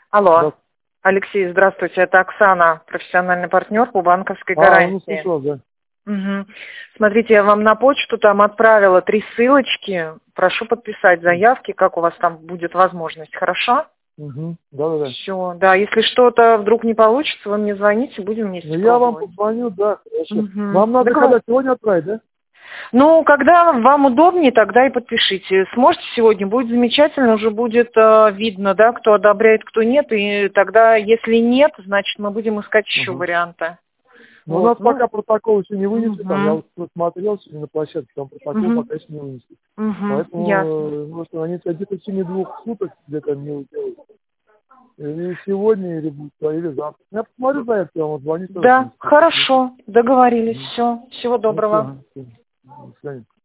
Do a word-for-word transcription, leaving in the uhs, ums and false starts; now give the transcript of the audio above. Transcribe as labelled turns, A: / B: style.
A: Алло.
B: Да.
A: Алексей, здравствуйте. Это Оксана, профессиональный партнер по банковской
B: А,
A: гарантии.
B: ну слышал, да.
A: Угу. Смотрите, я вам на почту там отправила три ссылочки. Прошу подписать заявки, как у вас там будет возможность. Хорошо?
B: Угу. Да-да-да.
A: Все. Да, если что-то вдруг не получится, вы мне звоните, будем вместе
B: Ну я вам
A: пробовать.
B: позвоню, да, хорошо.
A: Угу.
B: Вам надо
A: Договор-
B: когда сегодня отправить, да?
A: Ну, когда вам удобнее, тогда и подпишите. Сможете сегодня, будет замечательно, уже будет э, видно, да, кто одобряет, кто нет, и тогда, если нет, значит, мы будем искать еще
B: Угу.
A: варианты.
B: Но у
A: Вот,
B: нас
A: ну,
B: пока протокол еще не вынесли, там я
A: угу,
B: вот посмотрел сегодня на площадке, там протокол
A: угу,
B: пока еще не вынесли.
A: угу,
B: Поэтому,
A: ясно.
B: э, может, они где-то в течение двух суток где-то мне сделают. Или сегодня, или, будет, или завтра. Я посмотрю за это, я вам звоню.
A: Да, хорошо, договорились, все, всего
B: Ну
A: доброго.
B: все, до свидания.